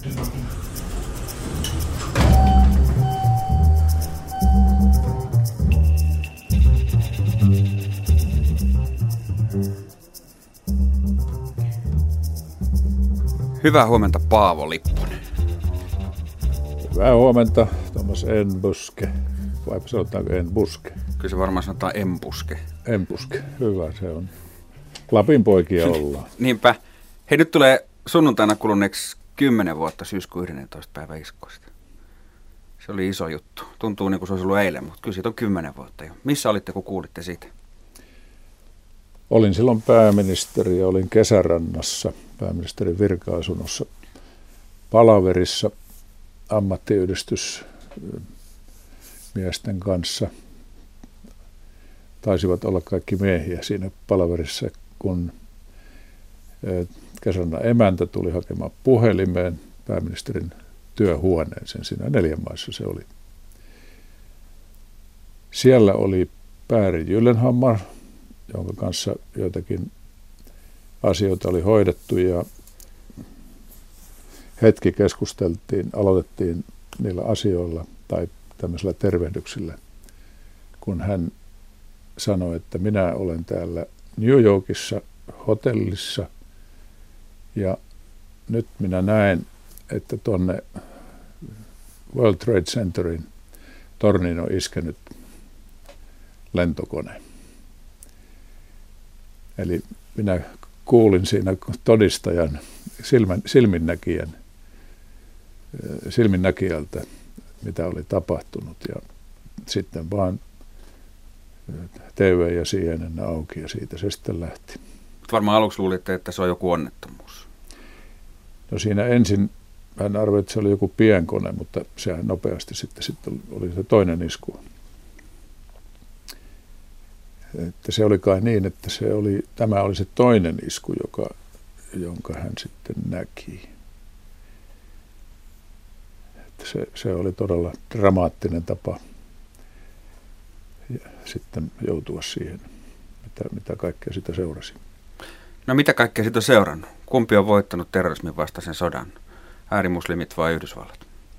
Hyvää huomenta, Paavo Lipponen. Hyvää huomenta, Thomas Enbuske. Vai sanotaanko Enbuske? Kyllä se varmaan sanotaan Embuske. Embuske, hyvä se on. Lapin poikia ollaan. Niinpä. Hei, nyt tulee sunnuntaina kuluneeksi 10 vuotta syyskuun 11. päivä iskuista. Se oli iso juttu. Tuntuu niin kuin se olisi ollut eilen, mutta kyllä siitä on 10 vuotta jo. Missä olitte, kun kuulitte siitä? Olin silloin pääministeri ja olin Kesärannassa pääministerin virka-asunnossa palaverissa ammattiyhdistysmiesten kanssa. Taisivat olla kaikki miehiä siinä palaverissa, kun Kesärannan emäntä tuli hakemaan puhelimeen pääministerin työhuoneeseen. Siinä 4 maissa se oli. Siellä oli Päivi Gyllenhammar, jonka kanssa joitakin asioita oli hoidettu ja hetki keskusteltiin, aloitettiin niillä asioilla tai tämmöisillä tervehdyksillä, kun hän sanoi, että minä olen täällä New Yorkissa hotellissa ja nyt minä näen, että tuonne World Trade Centerin torniin on iskenyt lentokone. Eli minä kuulin siinä todistajan silminnäkijältä, mitä oli tapahtunut. Ja sitten vaan TV ja CNN auki ja siitä se sitten lähti. Varmaan aluksi luulitte, että se on joku onnettomuus. No siinä ensin hän arvoi, että se oli joku pienkone, mutta sehän nopeasti sitten oli se toinen isku. Että se oli kai niin, että tämä oli se toinen isku, jonka hän sitten näki. Että se oli todella dramaattinen tapa ja sitten joutua siihen, mitä kaikkea sitä seurasi. No mitä kaikkea siitä on seurannut? Kumpi on voittanut terrorismin vastaisen sodan? Äärimuslimit vai Yhdysvallat?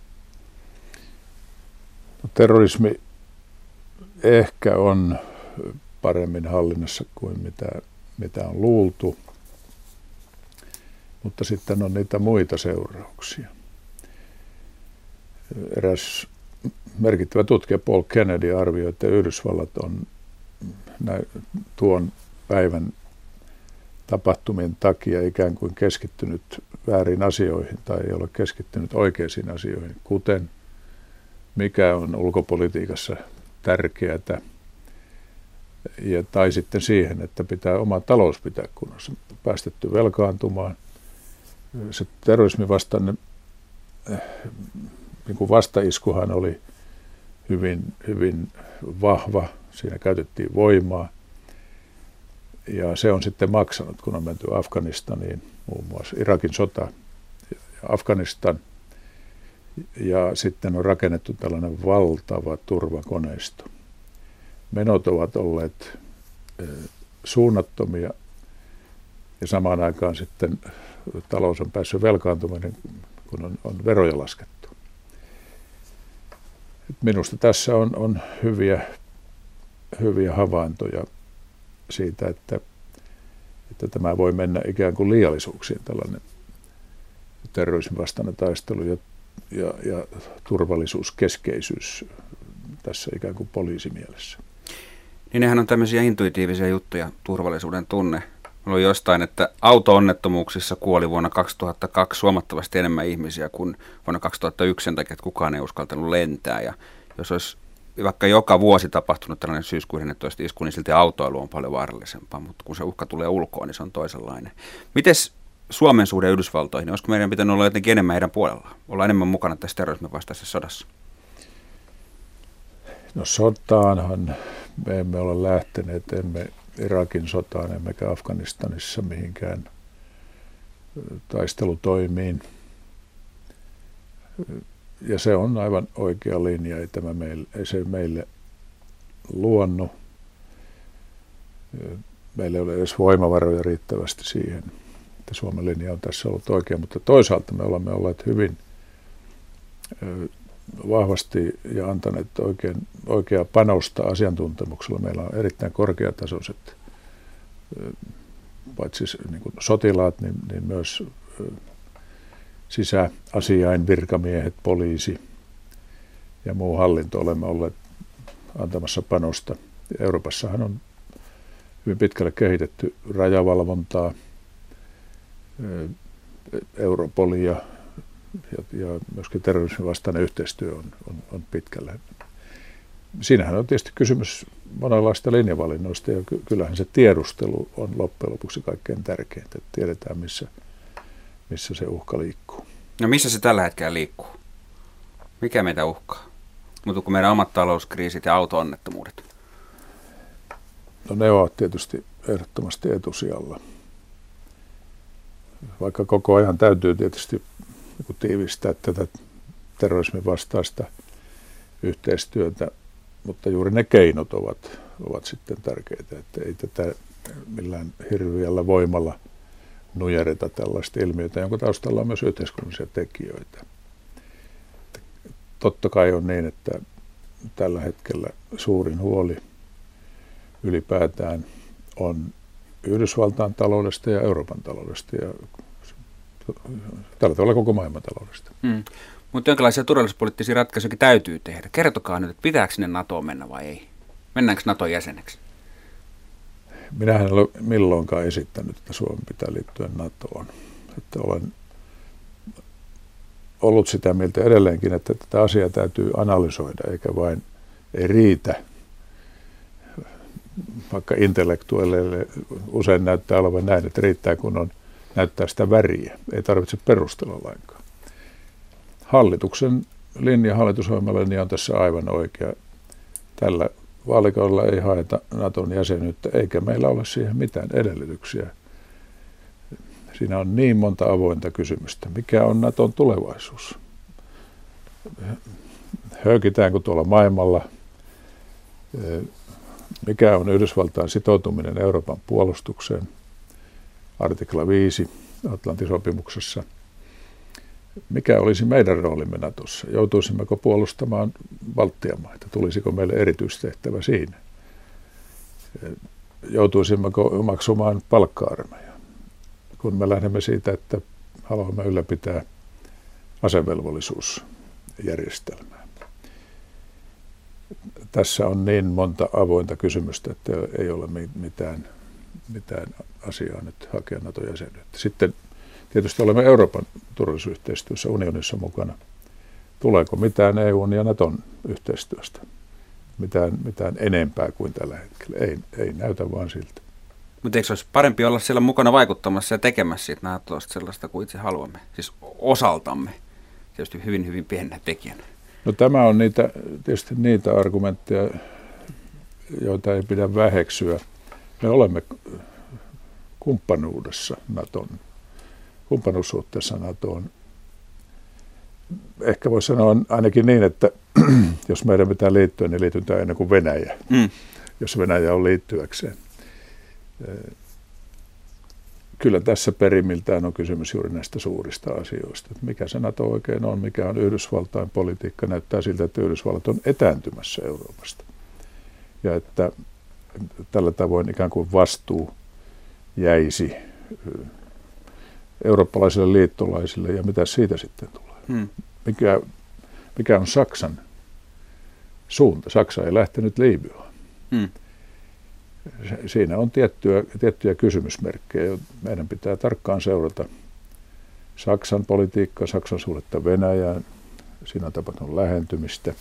No, terrorismi ehkä on paremmin hallinnassa kuin mitä on luultu, mutta sitten on niitä muita seurauksia. Eräs merkittävä tutkija Paul Kennedy arvioi, että Yhdysvallat on tuon päivän tapahtumien takia ikään kuin keskittynyt väärin asioihin tai ei ole keskittynyt oikeisiin asioihin, kuten mikä on ulkopolitiikassa tärkeää, tai sitten siihen, että pitää oma talous pitää kunnossa, päästetty velkaantumaan. Se terrorismin vastainen niin kuin vastaiskuhan oli hyvin, hyvin vahva, siinä käytettiin voimaa ja se on sitten maksanut, kun on menty Afganistaniin, muun muassa Irakin sota ja Afganistan ja sitten on rakennettu tällainen valtava turvakoneisto. Menot ovat olleet suunnattomia ja samaan aikaan sitten talous on päässyt velkaantumaan, kun on veroja laskettu. Minusta tässä on hyviä havaintoja siitä, että tämä voi mennä ikään kuin liiallisuuksiin, tällainen terrorismin vastainen taistelu ja turvallisuuskeskeisyys tässä ikään kuin poliisimielessä. Niin nehän on tämmöisiä intuitiivisia juttuja, turvallisuuden tunne. Mulla on jostain, että auto-onnettomuuksissa kuoli vuonna 2002 huomattavasti enemmän ihmisiä kuin vuonna 2001 sen takia, että kukaan ei uskaltanut lentää. Ja jos olisi vaikka joka vuosi tapahtunut tällainen syyskuun 11 isku, niin silti autoilu on paljon vaarallisempaa, mutta kun se uhka tulee ulkoon, niin se on toisenlainen. Mites Suomen suhde Yhdysvaltoihin? Olisiko meidän pitänyt olla jotenkin enemmän heidän puolellaan? Olla enemmän mukana tässä terrorismin vastaisessa sodassa? No sotaanhan me emme ole lähteneet, emme Irakin sotaan, emmekä Afganistanissa mihinkään taistelutoimiin. Ja se on aivan oikea linja, ei se meille luonnu. Meillä ei ole edes voimavaroja riittävästi siihen. että Suomen linja on tässä ollut oikea, mutta toisaalta me olemme olleet hyvin vahvasti ja antaneet oikeaa panosta asiantuntemuksella. Meillä on erittäin korkeatasoiset, paitsi niin kuin sotilaat, niin myös sisäasiain virkamiehet, poliisi ja muu hallinto olemme olleet antamassa panosta. Euroopassahan on hyvin pitkälle kehitetty rajavalvontaa, Europolia ja myöskin terrorismin vastainen yhteistyö on pitkälle. Siinähän on tietysti kysymys monenlaista linjavalinnoista ja kyllähän se tiedustelu on loppujen lopuksi kaikkein tärkeintä, että tiedetään missä se uhka liikkuu. No missä se tällä hetkellä liikkuu? Mikä meitä uhkaa? Mutta kun meidän omat talouskriisit ja auto-onnettomuudet? No ne ovat tietysti ehdottomasti etusijalla. Vaikka koko ajan täytyy tietysti tiivistää tätä terrorismin vastaista yhteistyötä, mutta juuri ne keinot ovat sitten tärkeitä, että ei tätä millään hirviällä voimalla nujereta tällaista ilmiötä, jonka taustalla on myös yhteiskunnallisia tekijöitä. Totta kai on niin, että tällä hetkellä suurin huoli ylipäätään on Yhdysvaltain taloudesta ja Euroopan taloudesta ja tällä tavalla koko maailman taloudesta. Mutta jonkinlaisia turvallisuuspoliittisia ratkaisuja täytyy tehdä. Kertokaa nyt, että pitääkö sinne NATOon mennä vai ei? Mennäänkö NATOn jäseneksi? Minähän en ole milloinkaan esittänyt, että Suomi pitää liittyä NATOon. Että olen ollut sitä mieltä edelleenkin, että tätä asiaa täytyy analysoida, eikä vain ei riitä. Vaikka intellektuelleille usein näyttää olevan näin, että riittää kun näyttää sitä väriä. Ei tarvitse perustella lainkaan. Hallituksen linja, hallitusohjelman linja on tässä aivan oikea. Tällä vaalikaudella ei haeta NATOn jäsenyyttä, eikä meillä ole siihen mitään edellytyksiä. Siinä on niin monta avointa kysymystä. Mikä on NATOn tulevaisuus? Höykitäänkö tuolla maailmalla? Mikä on Yhdysvaltain sitoutuminen Euroopan puolustukseen? Artikla 5 Atlantin sopimuksessa. Mikä olisi meidän roolimme NATOssa? Joutuisimmeko puolustamaan Baltian maita? Tulisiko meille erityistehtävä siinä? Joutuisimmeko omaksumaan palkka-armeijaa? Kun me lähdemme siitä, että haluamme ylläpitää asevelvollisuusjärjestelmää. Tässä on niin monta avointa kysymystä, että ei ole mitään asiaa nyt hakea NATO-jäsenyyttä. Sitten tietysti olemme Euroopan turvallisuusyhteistyössä unionissa mukana. Tuleeko mitään EUn ja NATOn yhteistyöstä? Mitään enempää kuin tällä hetkellä? Ei näytä vaan siltä. Mutta eikö olisi parempi olla siellä mukana vaikuttamassa ja tekemässä siitä NATOsta sellaista kuin itse haluamme? Siis osaltamme, tietysti hyvin, hyvin pienenä tekijänä. No tämä on tietysti niitä argumentteja, joita ei pidä väheksyä. Me olemme kumppanuussuhteessa NATOon. Ehkä voisi sanoa ainakin niin, että jos meidän pitää liittyä, niin liitytään ennen kuin Venäjä, jos Venäjä on liittyäkseen. Kyllä tässä perimmiltään on kysymys juuri näistä suurista asioista. Että mikä se NATO oikein on, mikä on Yhdysvaltain politiikka. Näyttää siltä, että Yhdysvallat on etääntymässä Euroopasta. Ja että tällä tavoin ikään kuin vastuu jäisi eurooppalaisille liittolaisille ja mitä siitä sitten tulee. Mikä on Saksan suunta? Saksa ei lähtenyt Libyaan. Siinä on tiettyjä kysymysmerkkejä. Meidän pitää tarkkaan seurata Saksan politiikkaa, Saksan suhdetta Venäjään. Siinä on tapahtunut lähentymistä.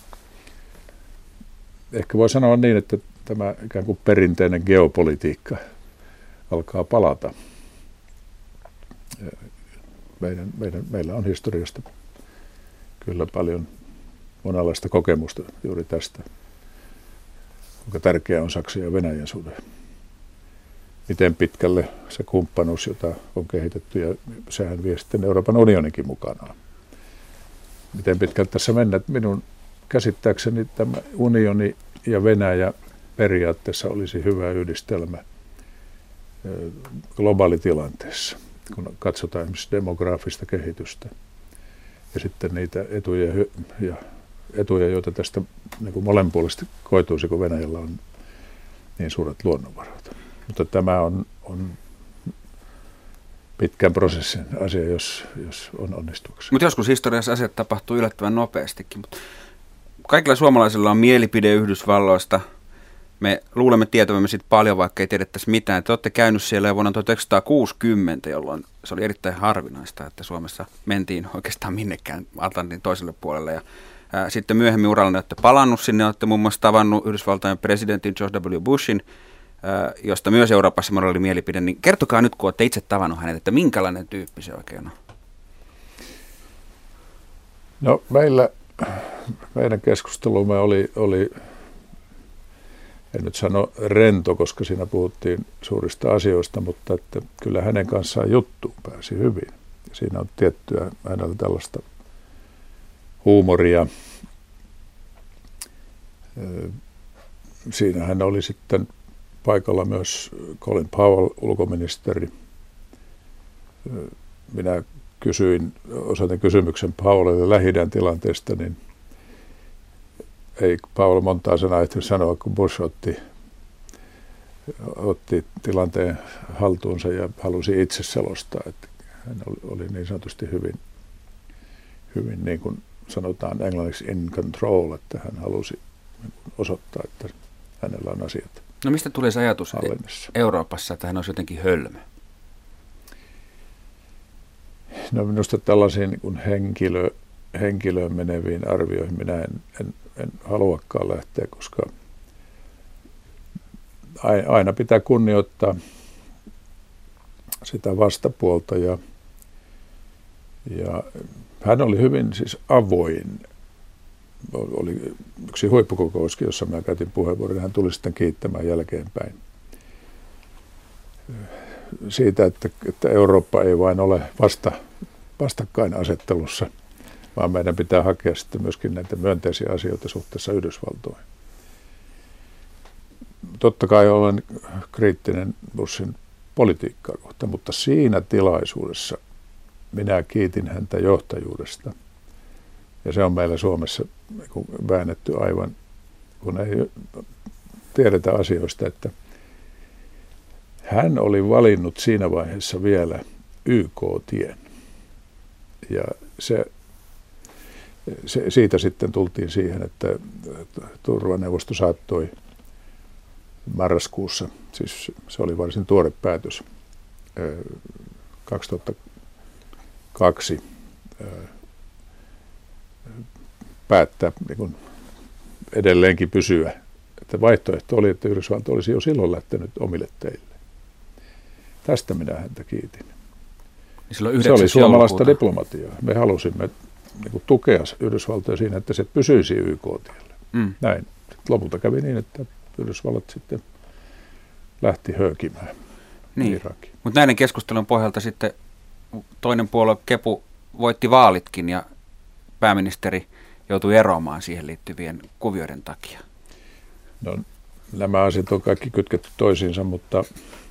Ehkä voi sanoa niin, että tämä ikään kuin perinteinen geopolitiikka alkaa palata. Meillä on historiasta kyllä paljon monenlaista kokemusta juuri tästä, kuinka tärkeää on Saksan ja Venäjän suhde. Miten pitkälle se kumppanuus, jota on kehitetty, ja sehän vie sitten Euroopan unioninkin mukanaan. Miten pitkälle tässä mennään? Minun käsittääkseni tämä unioni ja Venäjä periaatteessa olisi hyvä yhdistelmä globaalitilanteessa. kun katsotaan esimerkiksi demografista kehitystä ja sitten niitä etuja joita tästä niin kuin molemminpuolisesti koituisi, kun Venäjällä on niin suuret luonnonvarat. Mutta tämä on pitkän prosessin asia, jos on onnistuksia. Mutta joskus historiassa asiat tapahtuu yllättävän nopeastikin. Mutta kaikilla suomalaisilla on mielipide Yhdysvalloista. Me luulemme tietävämme siitä paljon, vaikka ei tiedettäisi mitään. Te olette käynyt siellä jo vuonna 1960, jolloin se oli erittäin harvinaista, että Suomessa mentiin oikeastaan minnekään Atlantin toiselle puolelle. Ja sitten myöhemmin uralla olette palannut sinne, olette muun muassa tavannut Yhdysvaltain presidentin George W. Bushin, josta myös Euroopassa meillä oli mielipide. Niin kertokaa nyt, kun olette itse tavannut hänet, että minkälainen tyyppi se oikein on? No meidän keskustelumme oli, en nyt sano rento, koska siinä puhuttiin suurista asioista, mutta että kyllä hänen kanssaan juttuun pääsi hyvin. Siinä on tiettyä hänellä tällaista huumoria. Siinä hän oli sitten paikalla myös Colin Powell, ulkoministeri. Minä osoitin kysymyksen Powellille Lähi-idän tilanteesta, niin ei Powell montaa sanaa ehtinyt sanoa, kun Bush otti tilanteen haltuunsa ja halusi itse selostaa, että hän oli niin sanotusti hyvin niin kuin sanotaan englanniksi in control, että hän halusi osoittaa, että hänellä on asiat. No mistä tuli se ajatus Euroopassa, että hän olisi jotenkin hölmö? No minusta tällaisiin niin kuin henkilöön meneviin arvioihin minä en haluakaan lähteä, koska aina pitää kunnioittaa sitä vastapuolta ja hän oli hyvin siis avoin. Oli yksi huippukokouskin, jossa minä käytin puheenvuoron, hän tuli sitten kiittämään jälkeenpäin siitä, että Eurooppa ei vain ole vastakkainasettelussa, vaan meidän pitää hakea sitten myöskin näitä myönteisiä asioita suhteessa Yhdysvaltoihin. Totta kai olen kriittinen Bushin politiikkaa kohtaan, mutta siinä tilaisuudessa minä kiitin häntä johtajuudesta. Ja se on meillä Suomessa väännetty aivan, kun ei tiedetä asioista, että hän oli valinnut siinä vaiheessa vielä YK-tien. Ja siitä sitten tultiin siihen, että turvaneuvosto saattoi marraskuussa, siis se oli varsin tuore päätös, 2002 päättää niin kuin edelleenkin pysyä. Että vaihtoehto oli, että Yhdysvallat olisi jo silloin lähtenyt omille teille. Tästä minä häntä kiitin. Se oli suomalaista diplomatiaa. Me halusimme niin kuin tukea Yhdysvaltoja siinä, että se pysyisi YK-tiellä. Näin. Sitten lopulta kävi niin, että Yhdysvallat sitten lähti höökimään Irakiin. Mutta näiden keskustelun pohjalta sitten toinen puolue Kepu voitti vaalitkin ja pääministeri joutui eroamaan siihen liittyvien kuvioiden takia. No, nämä asiat on kaikki kytketty toisiinsa, mutta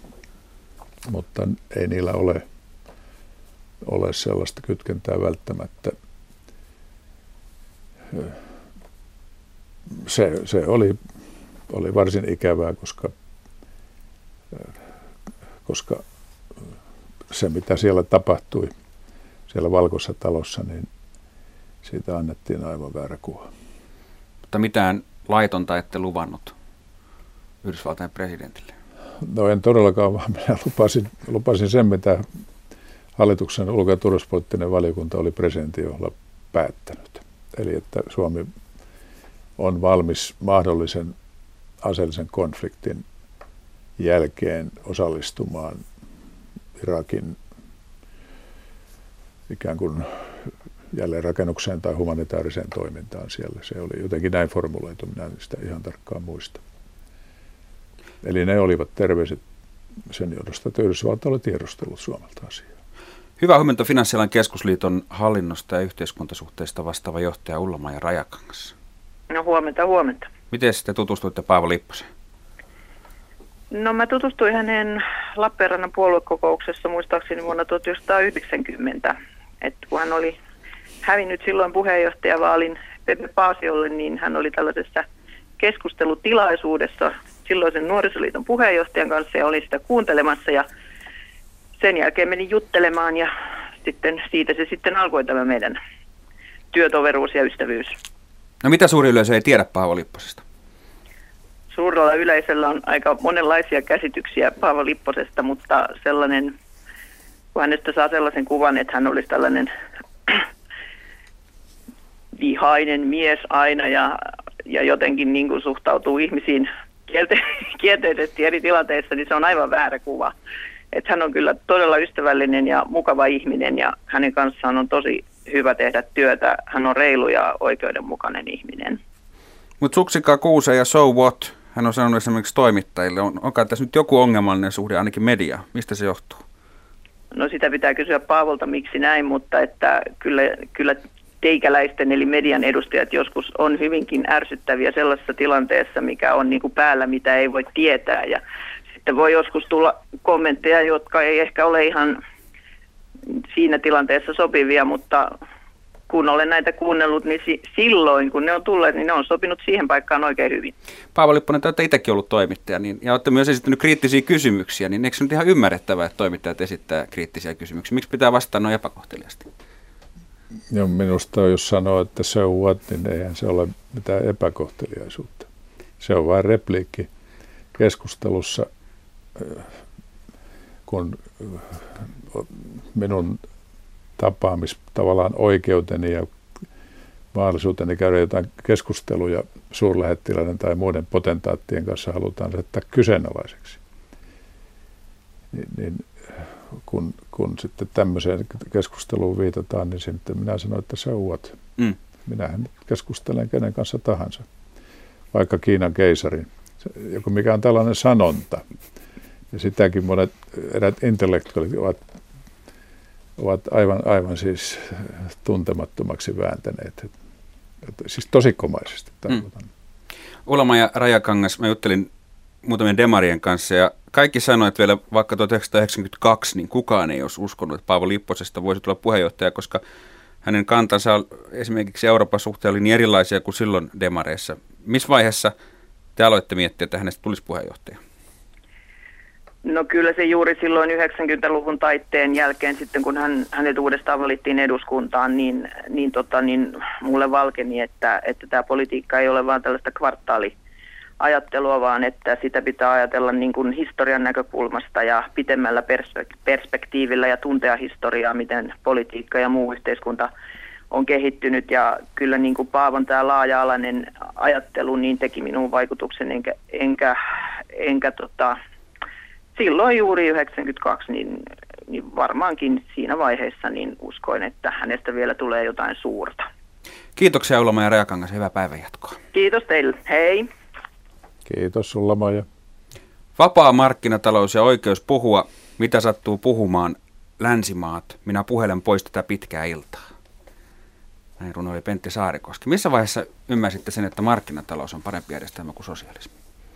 ei niillä ole sellaista kytkentää välttämättä. Se oli varsin ikävää, koska se, mitä siellä tapahtui, siellä Valkoisessa talossa, niin siitä annettiin aivan väärä kuva. Mutta mitään laitonta ette luvannut Yhdysvaltain presidentille? No en todellakaan, vaan minä lupasin sen, mitä hallituksen ulko- ja turvallisuuspoliittinen valiokunta oli presidentin johdolla päättänyt. Eli että Suomi on valmis mahdollisen aseellisen konfliktin jälkeen osallistumaan Irakin ikään kuin jälleenrakennukseen tai humanitaariseen toimintaan siellä. Se oli jotenkin näin formuloitu, minä en sitä ihan tarkkaan muista. Eli ne olivat terveiset sen johdosta, että Yhdysvallat oli tiedustellut Suomelta asiaa. Hyvää huomenta Finanssialan keskusliiton hallinnosta ja yhteiskuntasuhteista vastaava johtaja Ulla-Maija Rajakangas. No huomenta. Miten te tutustuitte Paavo Lipposeen? No mä tutustuin hänen Lappeenrannan puoluekokouksessa muistaakseni vuonna 1990, että kun hän oli hävinnyt silloin puheenjohtajavaalin Pepe Paasiolle, niin hän oli tällaisessa keskustelutilaisuudessa silloisen nuorisoliiton puheenjohtajan kanssa ja olin sitä kuuntelemassa ja sen jälkeen menin juttelemaan ja sitten siitä se sitten alkoi tämä meidän työtoveruus ja ystävyys. No mitä suuri yleisö ei tiedä Paavo Lipposesta? Suurella yleisöllä on aika monenlaisia käsityksiä Paavo Lipposesta, mutta sellainen, kun hänestä saa sellaisen kuvan, että hän olisi tällainen vihainen mies aina ja jotenkin niin kuin suhtautuu ihmisiin kielteisesti eri tilanteissa, niin se on aivan väärä kuva. Että hän on kyllä todella ystävällinen ja mukava ihminen ja hänen kanssaan on tosi hyvä tehdä työtä. Hän on reilu ja oikeudenmukainen ihminen. Mutta Suksika Kuuse ja So What, hän on sanonut esimerkiksi toimittajille, onko tässä nyt joku ongelmallinen suhde ainakin media? Mistä se johtuu? No sitä pitää kysyä Paavolta, miksi näin, mutta että kyllä teikäläisten eli median edustajat joskus on hyvinkin ärsyttäviä sellaisessa tilanteessa, mikä on niin kuin päällä, mitä ei voi tietää. Ja sitten voi joskus tulla kommentteja, jotka ei ehkä ole ihan siinä tilanteessa sopivia, mutta kun olen näitä kuunnellut, niin silloin kun ne on tulleet, niin ne on sopinut siihen paikkaan oikein hyvin. Paavo Lipponen, te olette itsekin ollut toimittaja ja olette myös esittänyt kriittisiä kysymyksiä, niin eikö se nyt ihan ymmärrettävää, että toimittajat esittää kriittisiä kysymyksiä? Miksi pitää vastata noin epäkohteliasti? Ja minusta jos sanoo, että so what, niin eihän se ole mitään epäkohteliaisuutta. Se on vain repliikki keskustelussa, kun minun tavallaan oikeuteni ja mahdollisuuteni käydä jotain keskusteluja suurlähettiläiden tai muiden potentaattien kanssa halutaan asettaa kyseenalaiseksi. Niin kun sitten tämmöiseen keskusteluun viitataan, niin sitten minä sanon, että so what. Minähän keskustelen kenen kanssa tahansa, vaikka Kiinan keisarin, mikä on tällainen sanonta. Ja sitäkin monet eräät intellektuaalit ovat aivan siis tuntemattomaksi vääntäneet. Siis tosikkomaisesti tarkoitan. Ulama ja Rajakangas, mä juttelin muutamien demarien kanssa ja kaikki sanoivat, että vielä vaikka 1992 niin kukaan ei olisi uskonut, että Paavo Lipposesta voisi tulla puheenjohtaja, koska hänen kantansa esimerkiksi Euroopan suhteen oli niin erilaisia kuin silloin demareissa. Missä vaiheessa te aloitte miettiä, että hänestä tulisi puheenjohtaja? No kyllä se juuri silloin 90-luvun taitteen jälkeen sitten, kun hänet uudestaan valittiin eduskuntaan, niin mulle valkeni, että tämä politiikka ei ole vaan tällaista kvartaaliajattelua, vaan että sitä pitää ajatella niin kuin historian näkökulmasta ja pitemmällä perspektiivillä ja tuntea historiaa, miten politiikka ja muu yhteiskunta on kehittynyt. Ja kyllä niin kuin Paavon tämä laaja-alainen ajattelu niin teki minun vaikutuksen, enkä silloin juuri 92, niin varmaankin siinä vaiheessa niin uskoin, että hänestä vielä tulee jotain suurta. Kiitoksia Ulama ja Rajakangas, hyvää päivänjatkoa. Kiitos teille, hei. Kiitos Ulama. Vapaa markkinatalous ja oikeus puhua, mitä sattuu puhumaan länsimaat. Minä puhelen pois tätä pitkää iltaa. Näin runoili Pentti Saarikoski. Missä vaiheessa ymmärsitte sen, että markkinatalous on parempi järjestelmä kuin sosialismi?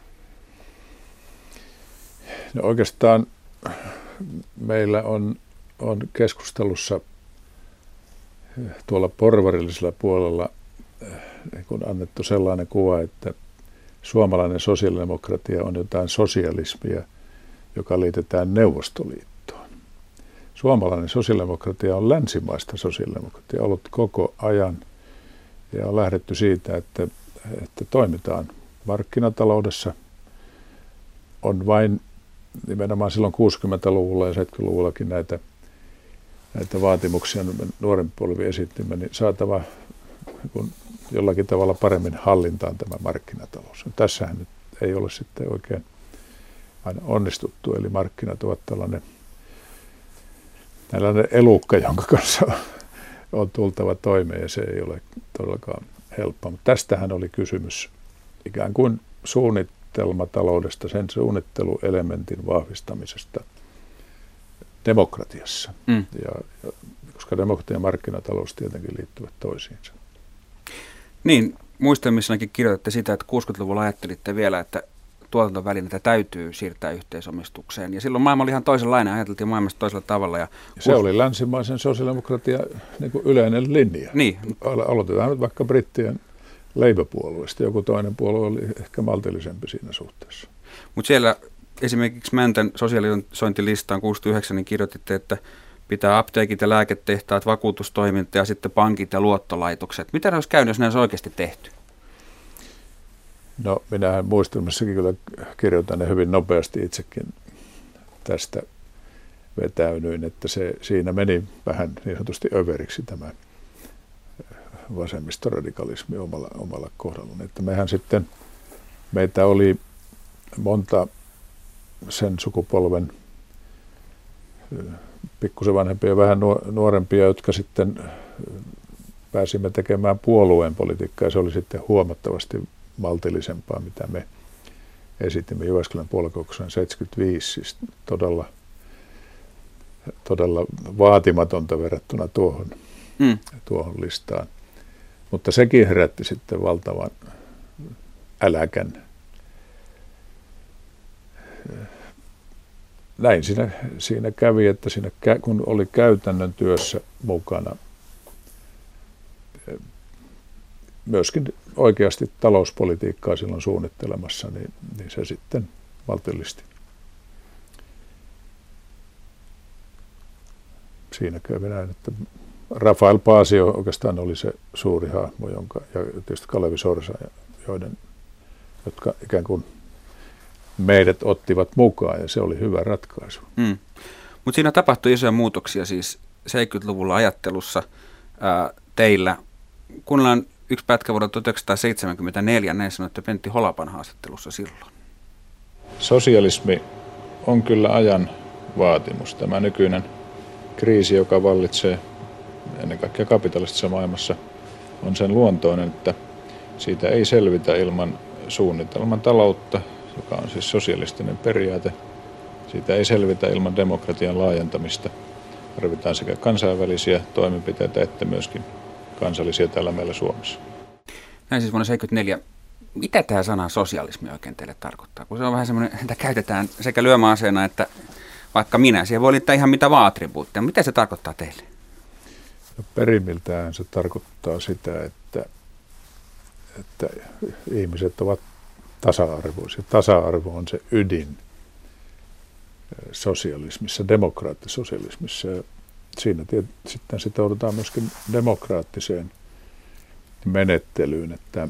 No oikeastaan meillä on keskustelussa tuolla porvarillisella puolella kun annettu sellainen kuva, että suomalainen sosiaalidemokratia on jotain sosialismia, joka liitetään Neuvostoliittoon. Suomalainen sosiaalidemokratia on länsimaista sosiaalidemokratia ollut koko ajan ja on lähdetty siitä, että toimitaan markkinataloudessa. On vain nimenomaan silloin 60-luvulla ja 70-luvullakin näitä vaatimuksia nuoren polvi esittimme, niin saatava jollakin tavalla paremmin hallintaan tämä markkinatalous. Tässähän nyt ei ole sitten oikein aina onnistuttu, eli markkinat ovat tällainen elukka, jonka kanssa on tultava toimeen, ja se ei ole todellakaan helppoa. Mutta tästähän oli kysymys ikään kuin suunnitelmataloudesta, sen suunnitteluelementin vahvistamisesta demokratiassa, koska demokratia ja markkinatalous tietenkin liittyvät toisiinsa. Niin, muistelmissakin kirjoitatte sitä, että 60-luvulla ajattelitte vielä, että tuotantovälineitä täytyy siirtää yhteisomistukseen. Ja silloin maailma oli ihan toisenlainen, ajateltiin maailmasta toisella tavalla. Ja se oli länsimaisen sosiaalidemokratian niin kuin yleinen linja. Niin. Aloitetaan nyt vaikka brittien Labour-puolueesta. Joku toinen puolue oli ehkä maltillisempi siinä suhteessa. Mutta siellä esimerkiksi Mäntän sosialisointilistaan 69 niin kirjoititte, että pitää apteekit ja lääketehtaat, vakuutustoiminta ja sitten pankit ja luottolaitokset. Mitä olisi käynyt, jos näin olisi oikeasti tehty? No, minähän muistelmassakin kyllä kirjoitan ne hyvin nopeasti itsekin tästä vetäydyin, että siinä meni vähän niin sanotusti överiksi tämä vasemmistoradikalismi omalla kohdallaan. Että meitä oli monta sen sukupolven pikkusen vanhempia ja vähän nuorempia, jotka sitten pääsimme tekemään puolueen politiikkaa, ja se oli sitten huomattavasti maltillisempaa, mitä me esitimme Jyväskylän puoluekokouksessa 75, siis todella vaatimatonta verrattuna tuohon listaan. Mutta sekin herätti sitten valtavan äläkän. Näin siinä kävi, että kun oli käytännön työssä mukana, myöskin oikeasti talouspolitiikkaa silloin suunnittelemassa, niin se sitten maltillisti. Siinä kävi näin, että Rafael Paasio oikeastaan oli se suuri hahmo, ja tietysti Kalevi Sorsa, jotka ikään kuin meidät ottivat mukaan, ja se oli hyvä ratkaisu. Mutta siinä tapahtui isoja muutoksia siis 70-luvulla ajattelussa teillä. Kuunnellaan yksi pätkä vuodelta 1974, näin sanoitte Pentti Holapan haastattelussa silloin. Sosialismi on kyllä ajan vaatimus. Tämä nykyinen kriisi, joka vallitsee ennen kaikkea kapitalistisessa maailmassa, on sen luontoinen, että siitä ei selvitä ilman suunnitelman taloutta, joka on siis sosialistinen periaate. Siitä ei selvitä ilman demokratian laajentamista. Tarvitaan sekä kansainvälisiä toimenpiteitä että myöskin kansallisia täällä meillä Suomessa. Näin siis vuonna 1974. Mitä tämä sana sosialismi oikein teille tarkoittaa? Kun se on vähän semmoinen, että käytetään sekä lyömäaseena että vaikka minä. Siihen voi liittää ihan mitä vaan attribuutteja. Mitä se tarkoittaa teille? No, perimmiltään se tarkoittaa sitä, että ihmiset ovat tasa-arvoisia. Tasa-arvo on se ydin sosialismissa, demokraattisosialismissa. Siinä sitten sitoudutaan myöskin demokraattiseen menettelyyn, että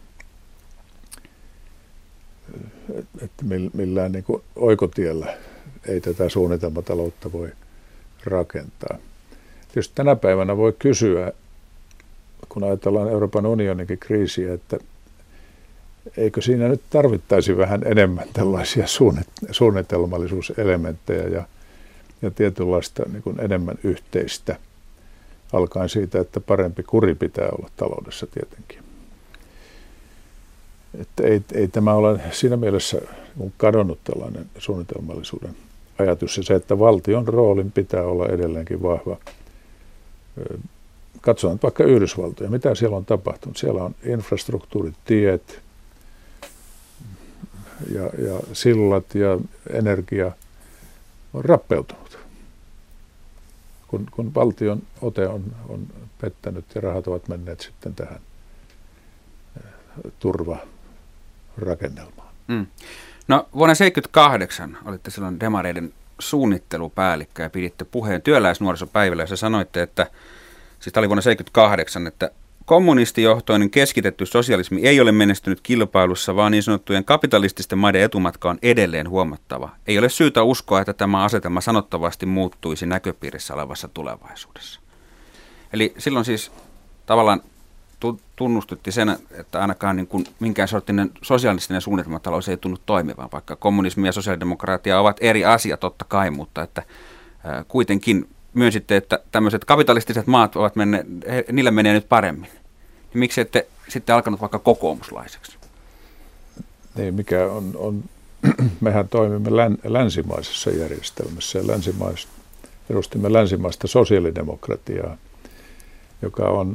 millään niin kuin oikotiellä ei tätä suunnitelmataloutta voi rakentaa. Tietysti tänä päivänä voi kysyä, kun ajatellaan Euroopan unioninkin kriisiä, että eikö siinä nyt tarvittaisi vähän enemmän tällaisia suunnitelmallisuuselementtejä ja tietynlaista niin kuin enemmän yhteistä, alkaen siitä, että parempi kuri pitää olla taloudessa tietenkin. Että ei tämä ole siinä mielessä kadonnut tällainen suunnitelmallisuuden ajatus ja se, että valtion roolin pitää olla edelleenkin vahva. Katsotaan vaikka Yhdysvaltoja, mitä siellä on tapahtunut. Siellä on infrastruktuurit, tiet ja sillat ja energia on rappeutunut. Kun valtion ote on pettänyt ja rahat ovat menneet sitten tähän turvarakennelmaan. No vuonna 1978 olitte silloin demareiden suunnittelupäällikkö ja piditte puheen työläisnuorisopäivällä, jossa sanoitte, että, siis tämä oli vuonna 1978, että kommunistijohtoinen keskitetty sosialismi ei ole menestynyt kilpailussa, vaan niin sanottujen kapitalististen maiden etumatka on edelleen huomattava. Ei ole syytä uskoa, että tämä asetelma sanottavasti muuttuisi näköpiirissä olevassa tulevaisuudessa. Eli silloin siis tavallaan tunnustutti sen, että ainakaan niin kuin minkään sorttinen sosialistinen suunnitelmatalous ei tunnu toimivan, vaikka kommunismi ja sosiaalidemokratia ovat eri asia totta kai, mutta että kuitenkin myönsitte, että tämmöiset kapitalistiset maat ovat niillä menee nyt paremmin. Niin miksi ette sitten alkanut vaikka kokoomuslaiseksi? Niin, mikä on mehän toimimme länsimaisessa järjestelmässä ja edustimme länsimaista sosiaalidemokratiaa, joka on,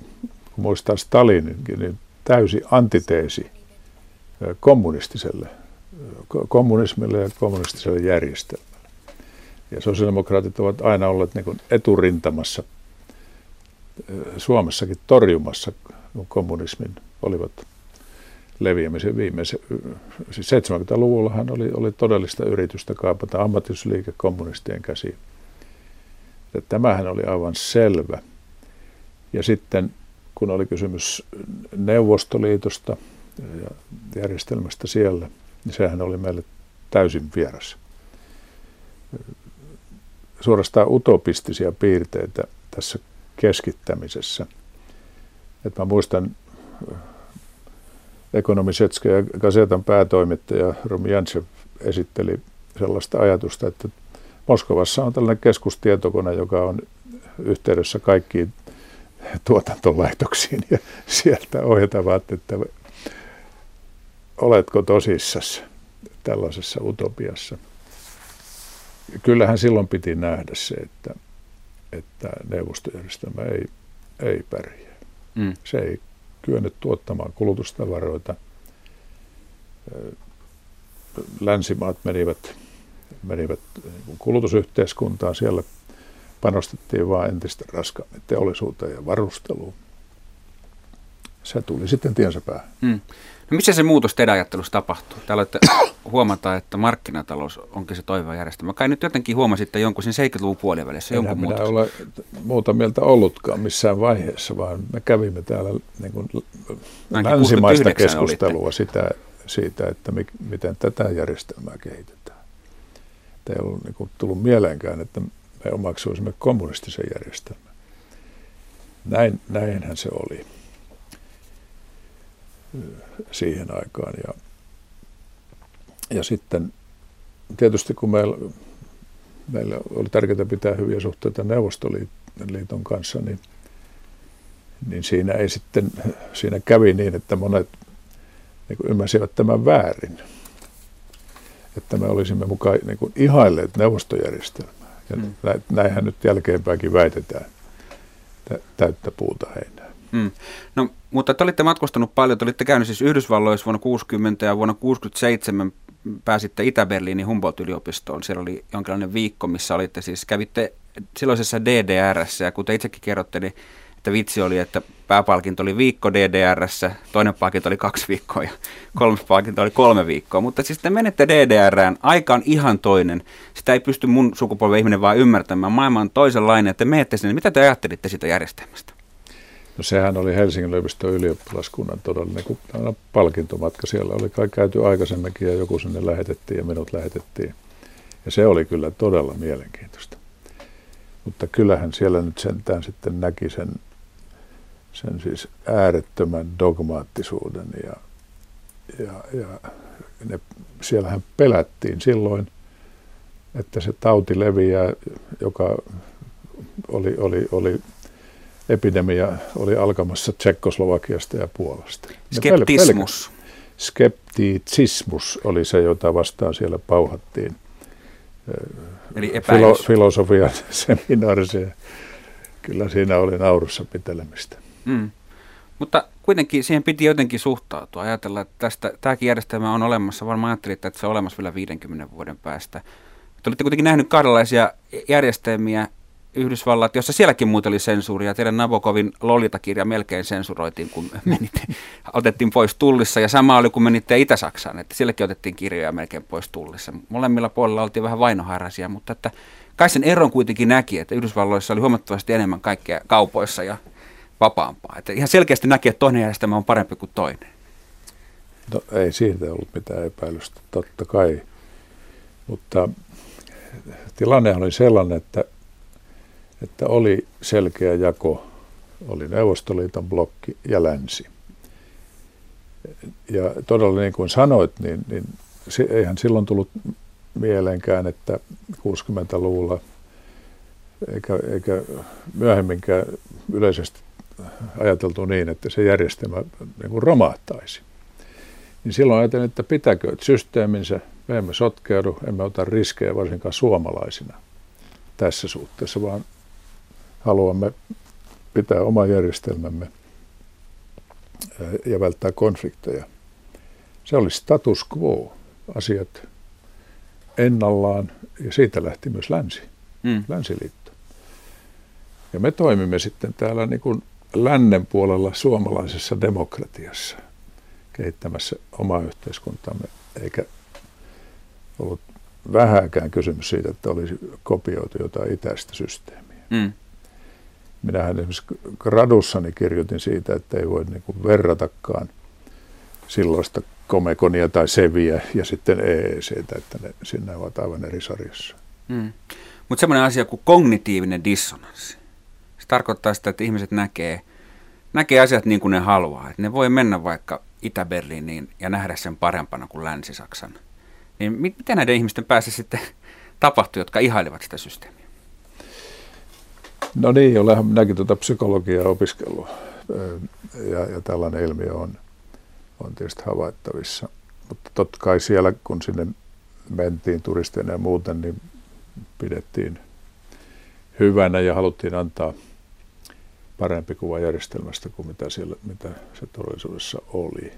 kun muistaa Stalininkin, niin täysi antiteesi kommunistiselle kommunismille ja kommunistiselle järjestelmälle. Ja sosiaalidemokraatit ovat aina olleet niin kuin eturintamassa Suomessakin torjumassa, kun kommunismin olivat leviämisen siis 70-luvullahan oli todellista yritystä kaapata ammattiyhdistysliike kommunistien käsiin. Ja tämähän oli aivan selvä. Ja sitten kun oli kysymys Neuvostoliitosta ja järjestelmästä siellä, niin sehän oli meille täysin vieras. Suorastaan utopistisia piirteitä tässä keskittämisessä. Että mä muistan Ekonomisetska ja Gazetan päätoimittaja Rumjantsev esitteli sellaista ajatusta, että Moskovassa on tällainen keskustietokone, joka on yhteydessä kaikkiin tuotantolaitoksiin ja sieltä ohjatavat, että oletko tosissasi tällaisessa utopiassa. Kyllähän silloin piti nähdä se, että neuvostojärjestelmä ei pärjää. Se ei kyennyt tuottamaan kulutustavaroita. Länsimaat menivät kulutusyhteiskuntaan. Siellä panostettiin vain entistä raskaammin teollisuuteen ja varusteluun. Se tuli sitten tiensä päähän. No missä se muutos teidän ajattelussa tapahtuu? Täällä huomataan, että markkinatalous onkin se toivoa järjestelmä. Kai nyt jotenkin huomasitte jonkun siinä 70-luvun puolivälissä jonkun muutos. Enhän minä ole muuta mieltä ollutkaan missään vaiheessa, vaan me kävimme täällä niin kuin länsimaista keskustelua siitä, että miten tätä järjestelmää kehitetään. Ei ollut niin kuin tullut mieleenkään, että me omaksuisimme kommunistisen järjestelmän. Näinhän se oli siihen aikaan. Ja sitten tietysti kun meillä oli tärkeää pitää hyviä suhteita Neuvostoliiton kanssa, niin siinä kävi niin, että monet niin kuin ymmärsivät tämän väärin. Että me olisimme mukaan niin kuin ihailleet neuvostojärjestelmää. Ja näinhän nyt jälkeenpäinkin väitetään täyttä puuta heinää. No, mutta te olitte matkustanut paljon, te olitte käynyt siis Yhdysvalloissa vuonna 1960 ja vuonna 1967 pääsitte Itä-Berliinin Humboldt-yliopistoon. Siellä oli jonkinlainen viikko, missä kävitte silloisessa DDR:ssä ja kuten itsekin kerrotte, niin että vitsi oli, että pääpalkinto oli viikko DDR:ssä, toinen palkinto oli 2 viikkoa ja kolmas palkinto oli 3 viikkoa. Mutta siis te menette DDR:ään, aika on ihan toinen. Sitä ei pysty mun sukupolven ihminen vaan ymmärtämään. Maailma on toisenlainen, että menette sinne. Mitä te ajattelitte siitä järjestelmästä? No sehän oli Helsingin yliopiston ylioppilaskunnan todellinen palkintomatka. Siellä oli kai käyty aikaisemminkin ja joku sinne lähetettiin ja minut lähetettiin. Ja se oli kyllä todella mielenkiintoista. Mutta kyllähän siellä nyt sentään sitten näki sen siis äärettömän dogmaattisuuden ja siellähän pelättiin silloin, että se tauti leviää, joka oli epidemia oli alkamassa Tsekkoslovakiasta ja Puolasta. Skeptismus. Skeptisismus oli se, jota vastaan siellä pauhattiin. Eli filosofian seminaarissa. Kyllä siinä oli naurussa pitelemistä. Mutta kuitenkin siihen piti jotenkin suhtautua. Ajatella, että tämäkin järjestelmä on olemassa. Varmaan ajattelitte, että se on olemassa vielä 50 vuoden päästä. Te olitte kuitenkin nähnyt kahdenlaisia järjestelmiä Yhdysvallat, jossa sielläkin muuten oli sensuuria. Teidän Nabokovin Lolita-kirja melkein sensuroitiin, kun otettiin pois Tullissa. Ja sama oli, kun menitte Itä-Saksaan, että sielläkin otettiin kirjoja melkein pois Tullissa. Molemmilla puolilla oltiin vähän vainoharraisia, mutta että kai sen eron kuitenkin näki, että Yhdysvalloissa oli huomattavasti enemmän kaikkea kaupoissa ja vapaampaa. Että ihan selkeästi näki, että toinen järjestelmä on parempi kuin toinen. No, ei siitä ollut mitään epäilystä, totta kai. Mutta tilanne oli sellainen, että oli selkeä jako, oli Neuvostoliiton blokki ja länsi. Ja todella niin kuin sanoit, niin eihän silloin tullut mieleenkään, että 60-luvulla eikä myöhemminkään yleisesti ajateltu niin, että se järjestelmä niin kuin romahtaisi. Niin silloin ajattelin, että pitäkööt systeeminsä, me emme sotkeudu, emme ota riskejä varsinkaan suomalaisina tässä suhteessa, vaan haluamme pitää oman järjestelmämme ja välttää konflikteja. Se oli status quo. asiat ennallaan ja siitä lähti myös Länsiliitto. Ja me toimimme sitten täällä niin kuin lännen puolella suomalaisessa demokratiassa kehittämässä omaa yhteiskuntaamme, eikä ollut vähääkään kysymys siitä, että olisi kopioitu jotain itäistä systeemiä. Minähän esimerkiksi gradussani kirjoitin siitä, että ei voi niin kuin verratakaan silloista Comeconia tai Seviä ja sitten EEC:tä, että sinne ovat aivan eri sarjassa. Mutta semmoinen asia kuin kognitiivinen dissonanssi. Se tarkoittaa sitä, että ihmiset näkee asiat niin kuin ne haluaa. Että ne voi mennä vaikka Itä-Berliiniin ja nähdä sen parempana kuin Länsi-Saksan. Niin mitä näiden ihmisten päässä sitten tapahtui, jotka ihailivat sitä systeemiä? No niin, olenhan minäkin psykologiaa opiskellut ja tällainen ilmiö on tietysti havaittavissa. Mutta totta kai siellä, kun sinne mentiin turisteina ja muuten, niin pidettiin hyvänä ja haluttiin antaa parempi kuva järjestelmästä kuin mitä se todellisuudessa oli.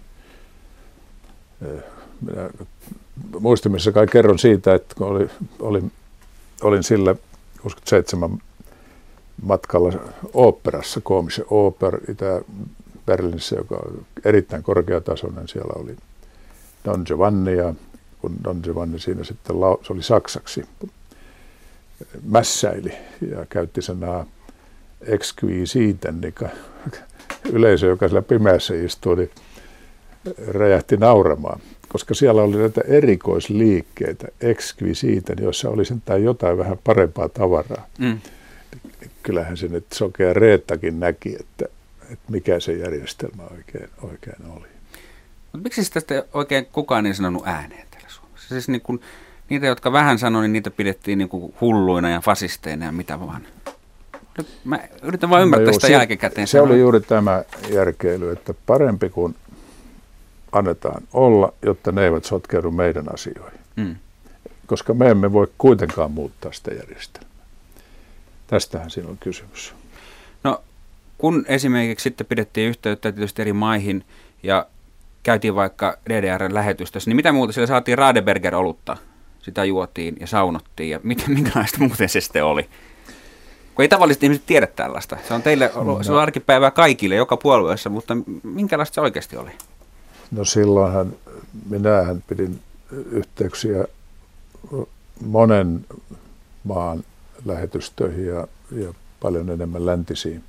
Minä muistimissa kai kerron siitä, että kun olin sillä 67 matkalla oopperassa, koomisen Oper Itä-Berliinissä, joka on erittäin korkeatasoinen. Siellä oli Don Giovanni, ja kun Don Giovanni siinä sitten se oli saksaksi, mässäili ja käytti sanaa exquisiten, niin yleisö, joka siellä pimeässä istui, niin räjähti nauramaan, koska siellä oli näitä erikoisliikkeitä, exquisiten, joissa oli sentään jotain vähän parempaa tavaraa. Kyllähän se nyt sokea Reettakin näki, että mikä se järjestelmä oikein oli. Mutta miksi tästä oikein kukaan ei sanonut ääneen täällä Suomessa? Siis niin kun, niitä, jotka vähän sanoi, niin niitä pidettiin niin kuin hulluina ja fasisteina ja mitä vaan. Mä yritän vaan ymmärtää sitä jälkikäteen. Se oli juuri tämä järkeily, että parempi kuin annetaan olla, jotta ne eivät sotkeudu meidän asioihin. Koska me emme voi kuitenkaan muuttaa sitä järjestelmää. Tästähän siinä on kysymys. No, kun esimerkiksi sitten pidettiin yhteyttä tietysti eri maihin ja käytiin vaikka DDR-lähetystössä, niin mitä muuta siellä saatiin Radeberger-olutta? Sitä juotiin ja saunottiin ja minkälaista muuten se sitten oli? Kun ei tavallisesti ihmiset tiedä tällaista. Se on teille se on arkipäivää kaikille, joka puolueessa, mutta minkälaista se oikeasti oli? No silloinhan minähän pidin yhteyksiä monen maan lähetystöihin ja paljon enemmän läntisiin.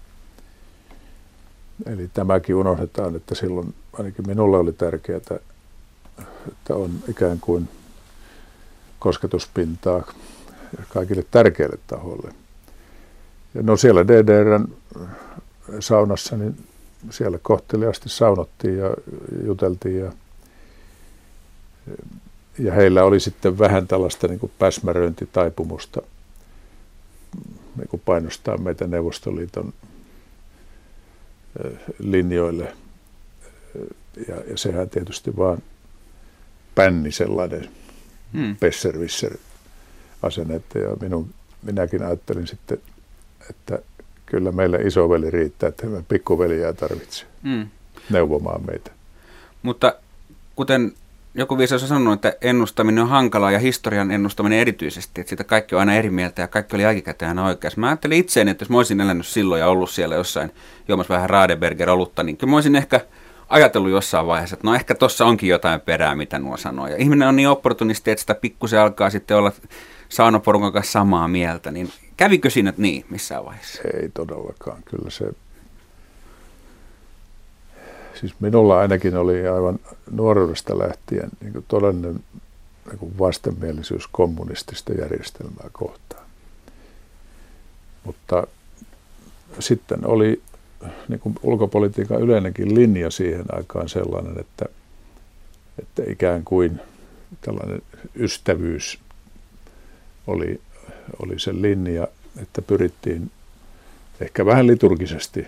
Eli tämäkin unohdetaan, että silloin ainakin minulle oli tärkeää, että on ikään kuin kosketuspintaa kaikille tärkeille tahoille. Ja no siellä DDR:n saunassa, niin siellä kohteliaasti saunottiin ja juteltiin ja heillä oli sitten vähän tällaista niin kuin päsmäröintitaipumusta niin kuin painostaa meitä Neuvostoliiton linjoille. Ja sehän tietysti vaan pänni sellainen besserwisser-asenne. Ja minäkin ajattelin sitten, että kyllä meillä isoveli riittää, että me pikkuveliä tarvitsee neuvomaan meitä. Mutta kuten joku viisaus on sanonut, että ennustaminen on hankalaa ja historian ennustaminen erityisesti, että siitä kaikki on aina eri mieltä ja kaikki oli jälkikäteen aina oikeassa. Mä ajattelin itseäni, että jos mä olisin elänyt silloin ja ollut siellä jossain juomassa vähän Radeberger-olutta, niin kyllä mä olisin ehkä ajatellut jossain vaiheessa, että no ehkä tuossa onkin jotain perää, mitä nuo sanoo. Ja ihminen on niin opportunisti, että sitä pikkusen alkaa sitten olla saunaporukan kanssa samaa mieltä, niin kävikö siinä niin missään vaiheessa? Ei todellakaan, kyllä se. Siis minulla ainakin oli aivan nuoruudesta lähtien niin kuin todellinen niin kuin vastenmielisyys kommunistista järjestelmää kohtaan. Mutta sitten oli niin kuin ulkopolitiikan yleinenkin linja siihen aikaan sellainen, että ikään kuin tällainen ystävyys oli se linja, että pyrittiin ehkä vähän liturgisesti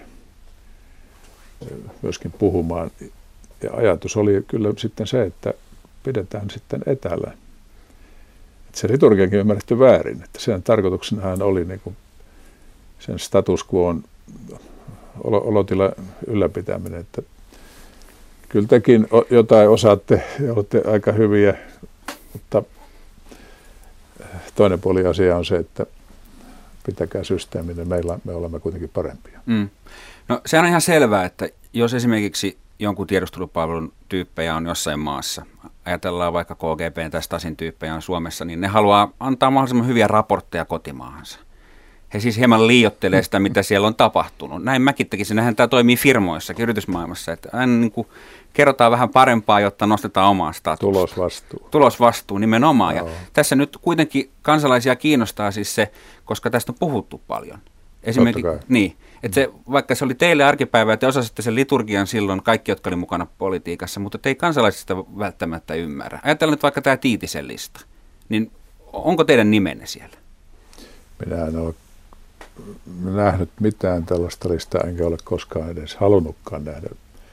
myöskin puhumaan. Ja ajatus oli kyllä sitten se, että pidetään sitten etäällä. Että se liturgiakin on ymmärretty väärin. Että sen tarkoituksenahan oli niin kuin sen status quoon olotila ylläpitäminen. Että kyllä tekin jotain osaatte ja olette aika hyviä Mutta toinen puoli asiaa on se, että pitäkää systeemi, niin me olemme kuitenkin parempia. No sehän on ihan selvää, että jos esimerkiksi jonkun tiedustelupalvelun tyyppejä on jossain maassa, ajatellaan vaikka KGB tai Stasin tyyppejä on Suomessa, niin ne haluaa antaa mahdollisimman hyviä raportteja kotimaahansa. He siis hieman liioittelee sitä, mitä siellä on tapahtunut. Näin mäkin tekisin. Näinhän tämä toimii firmoissakin, yritysmaailmassa, että aina niin kuin kerrotaan vähän parempaa, jotta nostetaan omaa statusta. Tulosvastuu nimenomaan. Ja tässä nyt kuitenkin kansalaisia kiinnostaa siis se, koska tästä on puhuttu paljon. Esimerkiksi, niin, että se, vaikka se oli teille arkipäivää, te osasitte sen liturgian silloin, kaikki, jotka oli mukana politiikassa, mutta te ei kansalaisista välttämättä ymmärrä. Ajatellaan nyt vaikka tämä Tiitisen lista, niin onko teidän nimenne siellä? Minä en ole nähnyt mitään tällaista listaa, enkä ole koskaan edes halunnutkaan nähdä.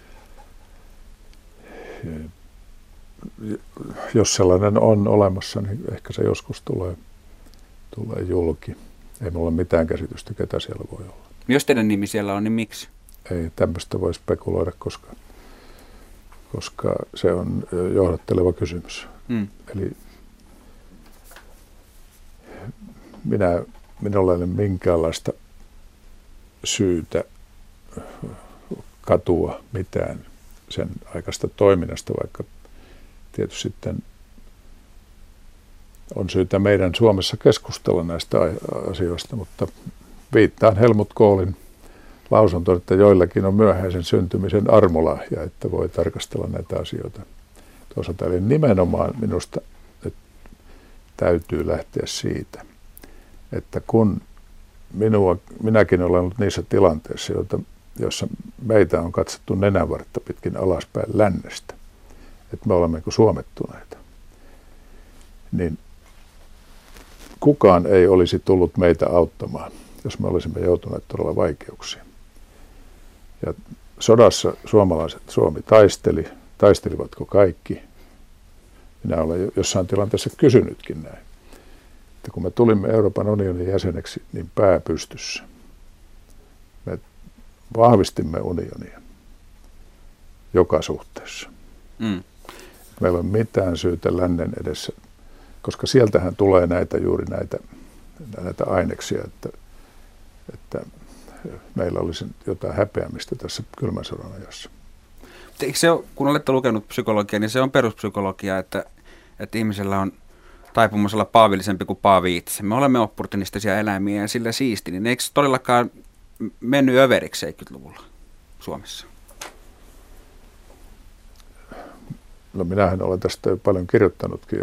Jos sellainen on olemassa, niin ehkä se joskus tulee julki. Ei minulla ole mitään käsitystä, ketä siellä voi olla. Jos teidän nimi siellä on, niin miksi? Ei tämmöistä voi spekuloida, koska se on johdatteleva kysymys. Eli minulla ei ole minkäänlaista syytä katua mitään sen aikaista toiminnasta, vaikka tietysti sitten on syytä meidän Suomessa keskustella näistä asioista, mutta viittaan Helmut Kohlin lausuntoon, että joillakin on myöhäisen syntymisen armolahja, että voi tarkastella näitä asioita toisaalta. Eli nimenomaan minusta täytyy lähteä siitä, että kun minäkin olen ollut niissä tilanteissa, joissa meitä on katsottu nenänvartta pitkin alaspäin lännestä, että me olemme suomettuneita, niin kukaan ei olisi tullut meitä auttamaan, jos me olisimme joutuneet todella vaikeuksiin. Ja sodassa Suomi taistelivatko kaikki? Minä olen jossain tilanteessa kysynytkin näin. Että kun me tulimme Euroopan unionin jäseneksi, niin pää pystyssä. Me vahvistimme unionia joka suhteessa. Meillä ei ole mitään syytä lännen edessä, koska sieltähän tulee juuri näitä aineksia, että meillä olisi jotain häpeämistä tässä kylmän sodan ajassa. Eikö se ole, kun olette lukenut psykologiaa, niin se on peruspsykologia, että ihmisellä on taipumus olla paavillisempi kuin paavi itse. Me olemme opportunistisia eläimiä ja sillä siisti, niin eikö todellakaan mennyt överiksi 70-luvulla Suomessa? No minähän olen tästä paljon kirjoittanutkin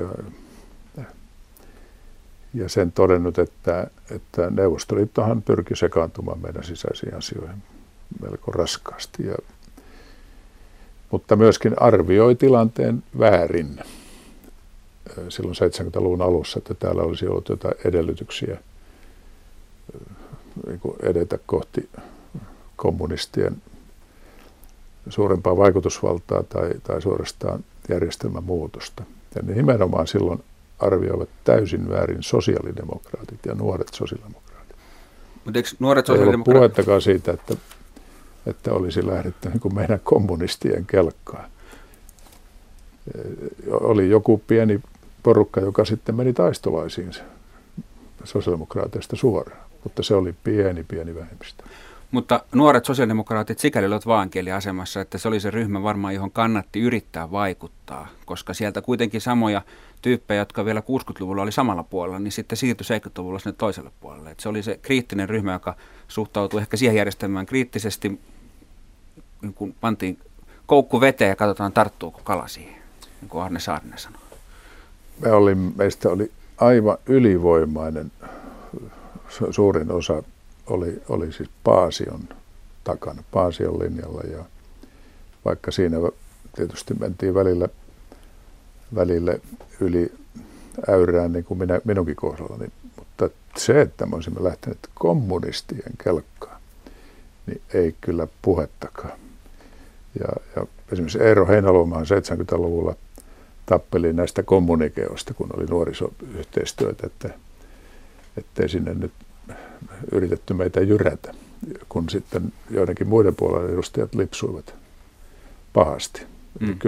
ja sen todennut, että Neuvostoliittohan pyrki sekaantumaan meidän sisäisiin asioihin melko raskaasti, mutta myöskin arvioi tilanteen väärin silloin 70-luvun alussa, että täällä olisi ollut jotain edellytyksiä edetä kohti kommunistien suurempaa vaikutusvaltaa tai suorastaan järjestelmän muutosta. Ja ne nimenomaan silloin arvioivat täysin väärin sosiaalidemokraatit ja nuoret sosiaalidemokraatit. Mutta eikö nuoret sosiaalidemokraatit... Ei ollut puhettakaan siitä, että olisi lähdetty niin kuin meidän kommunistien kelkkaan. Oli joku pieni porukka, joka sitten meni taistolaisiin sosiaalidemokraateista suoraan, mutta se oli pieni vähemmistö. Mutta nuoret sosiaalidemokraatit sikäli olivat vaankieliasemassa, että se oli se ryhmä varmaan, johon kannatti yrittää vaikuttaa, koska sieltä kuitenkin samoja tyyppejä, jotka vielä 60-luvulla oli samalla puolella, niin sitten siirtyi 70-luvulla sinne toiselle puolelle. Että se oli se kriittinen ryhmä, joka suhtautui ehkä siihen järjestelmään kriittisesti, niin kun pantiin koukku veteen ja katsotaan tarttuuko kala siihen, niin kuin Arne Saarinen sanoi. Meistä oli aivan ylivoimainen, suurin osa oli siis Paasion takana, Paasion linjalla, ja vaikka siinä tietysti mentiin välillä yli äyrään niin kuin minunkin kohdallani, mutta se, että me olisimme lähteneet kommunistien kelkkaan, niin ei kyllä puhettakaan. Ja esimerkiksi Eero Heinäluomahan 70-luvulla tappeli näistä kommunikeoista, kun oli nuorisoyhteistyötä, ettei sinne nyt yritetty meitä jyrätä, kun sitten joidenkin muiden puolella edustajat lipsuivat pahasti. Kyllä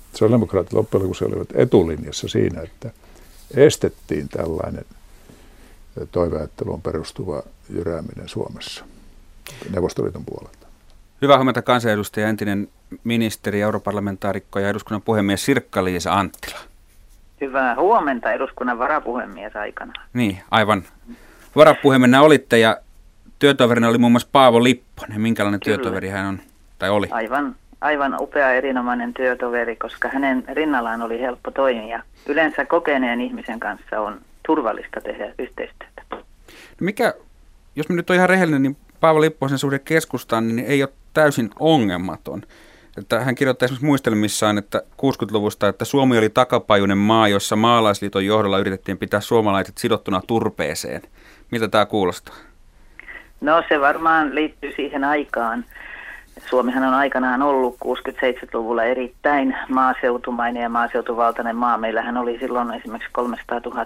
sosiaalidemokraatit loppujen lopuksi olivat etulinjassa siinä, että estettiin tällainen toiveajatteluun perustuva jyrääminen Suomessa Neuvostoliiton puolelta. Hyvää huomenta kansanedustaja, entinen ministeri, europarlamentaarikko ja eduskunnan puhemies Sirkka-Liisa Anttila. Hyvää huomenta eduskunnan varapuhemies aikana. Niin, aivan. Varapuhemiehenä olitte ja työtoverina oli muun muassa Paavo Lipponen. Minkälainen Kyllä. työtoveri hän on tai oli? Aivan upea erinomainen työtoveri, koska hänen rinnallaan oli helppo toimia. Yleensä kokeneen ihmisen kanssa on turvallista tehdä yhteistyötä. No mikä, jos mä nyt on ihan rehellinen, niin Paavo Lipposen suhde keskustaan niin ei ole täysin ongelmaton. Että hän kirjoittaa esimerkiksi muistelmissaan, että 60-luvusta, että Suomi oli takapajuinen maa, jossa maalaisliiton johdolla yritettiin pitää suomalaiset sidottuna turpeeseen. Miltä tämä kuulostaa? No se varmaan liittyy siihen aikaan. Suomihan on aikanaan ollut 60-70-luvulla erittäin maaseutumainen ja maaseutuvaltainen maa. Meillähän oli silloin esimerkiksi 300 000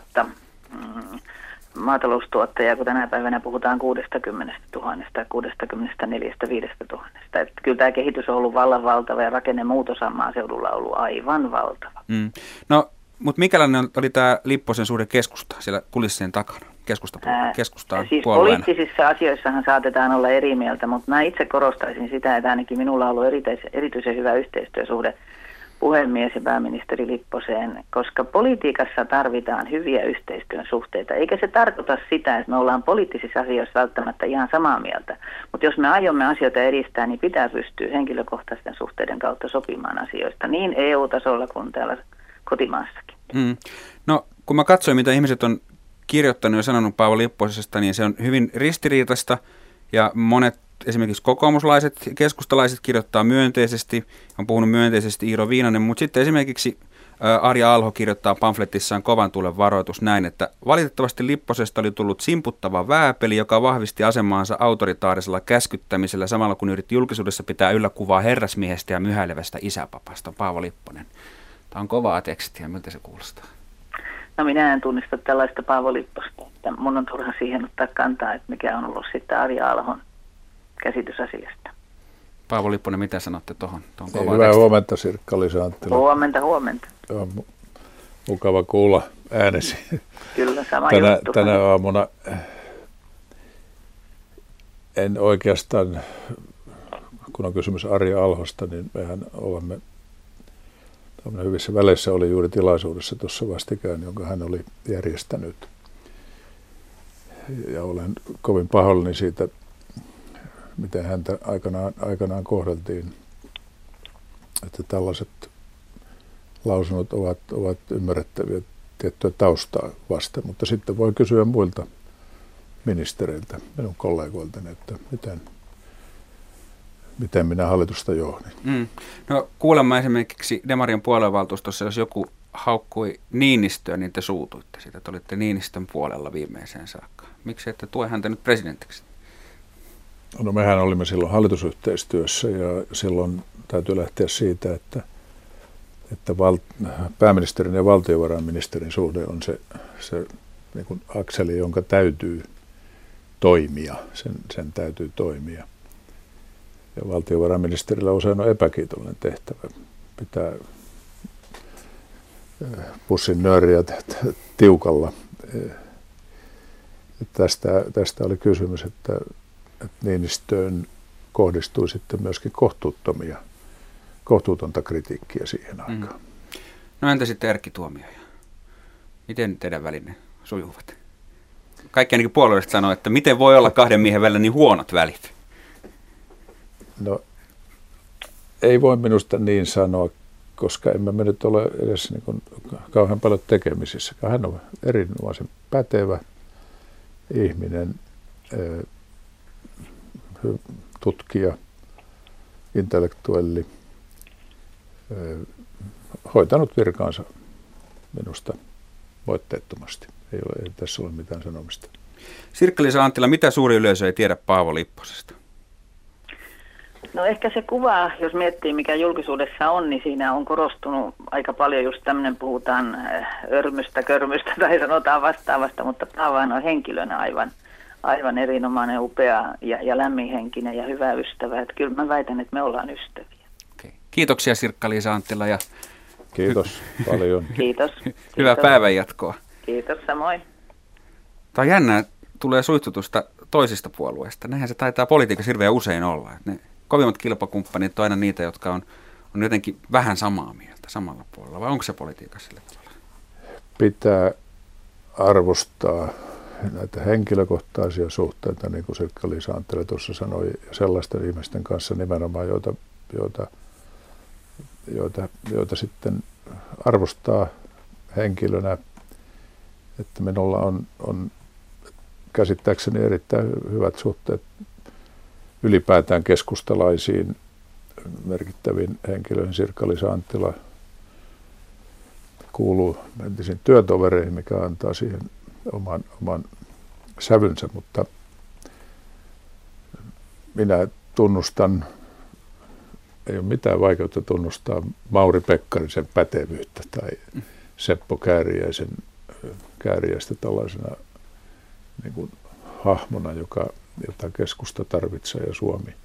maataloustuottajaa, kun tänä päivänä puhutaan 60 000 tai 64 5 000. Että kyllä tämä kehitys on ollut vallan valtava ja rakennemuutos on maaseudulla ollut aivan valtava. No, mutta mikälainen oli tämä Lipposen suhde keskustaan siellä kulissien takana? Keskustaan siis puolueena. poliittisissa asioissahan saatetaan olla eri mieltä, mutta mä itse korostaisin sitä, että ainakin minulla on ollut erityisen hyvä yhteistyösuhde puhemies ja pääministeri Lipposeen, koska politiikassa tarvitaan hyviä yhteistyön suhteita, eikä se tarkoita sitä, että me ollaan poliittisissa asioissa välttämättä ihan samaa mieltä, mutta jos me aiomme asioita edistää, niin pitää pystyä henkilökohtaisten suhteiden kautta sopimaan asioista niin EU-tasolla kuin täällä kotimaassakin. No, kun mä katsoin, mitä ihmiset on kirjoittanut ja sanonut Paavo Lipposesta, niin se on hyvin ristiriitaista ja monet esimerkiksi kokoomuslaiset, keskustalaiset kirjoittaa myönteisesti, on puhunut myönteisesti Iiro Viinanen, mutta sitten esimerkiksi Arja Alho kirjoittaa pamflettissaan Kovan tuulen varoitus näin, että valitettavasti Lipposesta oli tullut simputtava vääpeli, joka vahvisti asemaansa autoritaarisella käskyttämisellä samalla kun yritti julkisuudessa pitää yllä kuvaa herrasmiehestä ja myhäilevästä isäpapasta. Paavo Lipponen. Tämä on kovaa tekstiä, miltä se kuulostaa? No minä en tunnista tällaista Paavo Lipposta, että mun on turha siihen ottaa kantaa, että mikä on ollut sitten Arja Alhon käsitys asiasta. Paavo Lipponen, mitä sanotte tuohon? Hyvää huomenta, Sirkka-Liisa Anttila. Huomenta. On mukava kuulla äänesi. Kyllä, sama juttu. Tänä aamuna en oikeastaan, kun on kysymys Arja Alhosta, niin mehän olemme hyvissä väleissä, oli juuri tilaisuudessa tuossa vastikään, jonka hän oli järjestänyt. Ja olen kovin pahoillani siitä, miten häntä aikanaan kohdeltiin, että tällaiset lausunnot ovat ymmärrettäviä tiettyä taustaa vasten, mutta sitten voi kysyä muilta ministereiltä, minun kollegoiltani, että miten minä hallitusta johdin. No kuulemma esimerkiksi Demarien puoluevaltuustossa, jos joku haukkui Niinistöä, niin te suutuitte siitä, että olitte Niinistön puolella viimeiseen saakka. Miksi ette tue häntä nyt presidentiksi? No mehän olimme silloin hallitusyhteistyössä ja silloin täytyy lähteä siitä, että pääministerin ja valtiovarainministerin suhde on se niin kuin akseli, jonka täytyy toimia. Sen täytyy toimia. Ja valtiovarainministerillä usein on epäkiitollinen tehtävä. Pitää pussin nööriä tiukalla. Tästä oli kysymys, että Niinistöön kohdistui sitten myöskin kohtuutonta kritiikkiä siihen aikaan. No entä sitten Erkki Tuomioja? Miten teidän väline sujuvat? Kaikki ainakin puolueesta sanoo, että miten voi olla kahden miehen välillä niin huonot välit? No ei voi minusta niin sanoa, koska emme me nyt ole edes niin kuin kauhean paljon tekemisissä. Hän on erinomaisen pätevä ihminen, tutkija, intellektuelli, hoitanut virkaansa minusta voitteettomasti. Ei tässä ole mitään sanomista. Sirkka-Liisa Anttila, mitä suuri yleisö ei tiedä Paavo Lipposesta? No ehkä se kuva, jos miettii mikä julkisuudessa on, niin siinä on korostunut aika paljon just tämmöinen, puhutaan örmystä, körmystä tai sanotaan vastaavasta, mutta Paavohan on henkilönä aivan erinomainen, upea ja lämminhenkinen ja hyvä ystävä. Että kyllä mä väitän, että me ollaan ystäviä. Okay. Kiitoksia Sirkka-Liisa Anttila ja Kiitos paljon. Kiitos. Hyvää päivänjatkoa. Kiitos, samoin. Tämä on jännää, tulee suitsutusta toisista puolueista. Näinhän se taitaa politiikassa hirveän usein olla. Että ne kovimmat kilpakumppanit on aina niitä, jotka on jotenkin vähän samaa mieltä samalla puolella. Vai onko se politiikassa sillä tavalla? Pitää arvostaa näitä henkilökohtaisia suhteita, niin kuin Sirkka-Liisa Anttila tuossa sanoi, sellaisten ihmisten kanssa nimenomaan, joita sitten arvostaa henkilönä, että minulla on käsittääkseni erittäin hyvät suhteet ylipäätään keskustalaisiin merkittäviin henkilöihin. Sirkka-Liisa Anttila kuuluu entisiin työtovereihin, mikä antaa siihen oman sävynsä, mutta minä tunnustan, ei ole mitään vaikeutta tunnustaa Mauri Pekkarisen pätevyyttä tai Seppo Kääriäistä tällaisena niin kuin hahmona, jota keskusta tarvitsee ja Suomi.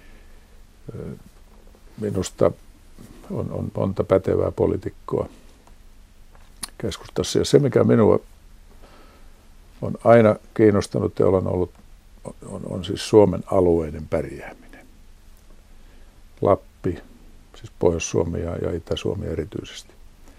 Minusta on monta pätevää poliitikkoa keskustassa. Ja se, mikä minua on aina kiinnostanut ja olen ollut, on siis Suomen alueiden pärjääminen. Lappi, siis Pohjois-Suomi ja Itä-Suomi erityisesti.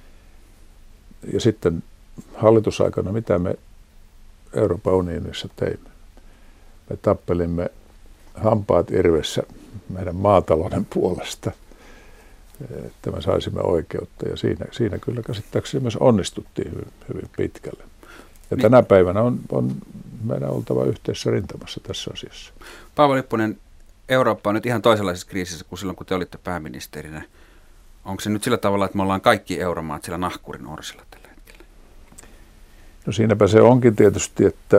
Ja sitten hallitusaikana, mitä me Euroopan unionissa teimme? Me tappelimme hampaat irvessä meidän maatalouden puolesta, että me saisimme oikeutta. Ja siinä kyllä käsittääkseni myös onnistuttiin hyvin pitkälle. Ja tänä päivänä on meidän oltava yhteisessä rintamassa tässä asiassa. Paavo Lipponen, Eurooppa on nyt ihan toisenlaisessa kriisissä kuin silloin, kun te olitte pääministerinä. Onko se nyt sillä tavalla, että me ollaan kaikki euromaat sillä nahkurin orsilla tällä hetkellä? No siinäpä se onkin tietysti, että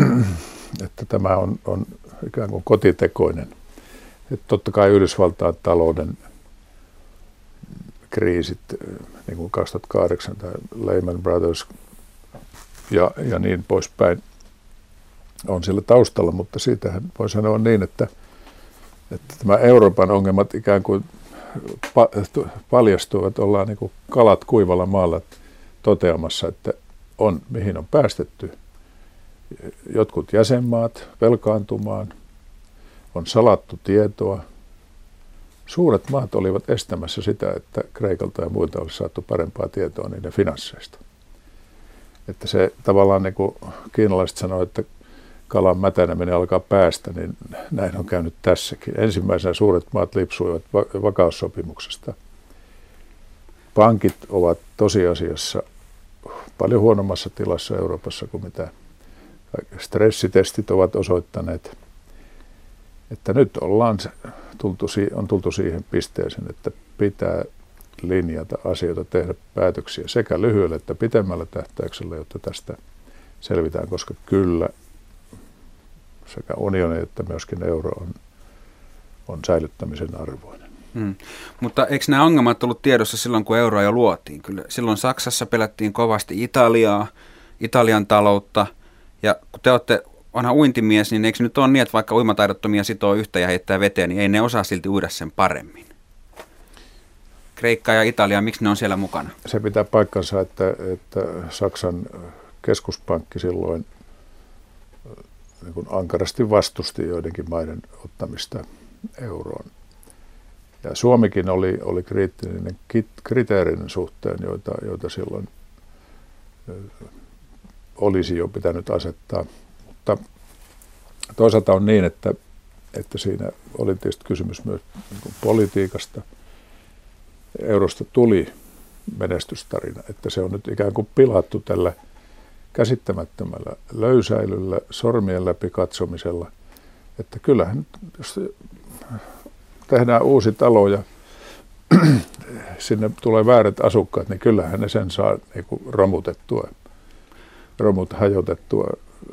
tämä on ikään kuin kotitekoinen. Että totta kai Yhdysvaltain talouden kriisit, niin kuin 2008 tai Lehman Brothers ja niin poispäin, on sillä taustalla, mutta siitähän voi sanoa niin, että tämä Euroopan ongelmat ikään kuin paljastuvat, ollaan niin kuin kalat kuivalla maalla toteamassa, että mihin on päästetty jotkut jäsenmaat velkaantumaan, on salattu tietoa. Suuret maat olivat estämässä sitä, että Kreikalta ja muilta olisi saatu parempaa tietoa niiden finansseista. Että se tavallaan niin kuin kiinalaiset sanoo, että kalan mätäneminen alkaa päästä, niin näin on käynyt tässäkin. Ensimmäisenä suuret maat lipsuivat vakaussopimuksesta. Pankit ovat tosiasiassa paljon huonommassa tilassa Euroopassa kuin mitä stressitestit ovat osoittaneet. Että nyt on tultu siihen pisteeseen, että pitää linjata asioita, tehdä päätöksiä sekä lyhyellä että pitemmällä tähtäyksellä, jotta tästä selvitään, koska kyllä sekä unioni että myöskin euro on säilyttämisen arvoinen. Mutta eikö nämä ongelmat ollut tiedossa silloin, kun euroa jo luotiin? Kyllä silloin Saksassa pelättiin kovasti Italian taloutta, ja kun te olette vanha uintimies, niin eikö nyt ole niin, että vaikka uimataidottomia sitoo yhtä ja heittää veteen, niin ei ne osaa silti uida sen paremmin? Kreikka ja Italia, miksi ne on siellä mukana? Se pitää paikkansa, että Saksan keskuspankki silloin niin kuin ankarasti vastusti joidenkin maiden ottamista euroon. Ja Suomikin oli kriittinen kriteerin suhteen, joita silloin olisi jo pitänyt asettaa. Mutta toisaalta on niin, että siinä oli tietysti kysymys myös niin politiikasta. Eurosta tuli menestystarina, että se on nyt ikään kuin pilattu tällä käsittämättömällä löysäilyllä, sormien läpi katsomisella. Että kyllähän, jos tehdään uusi talo ja sinne tulee väärät asukkaat, niin kyllähän ne sen saa niin kuin hajotettua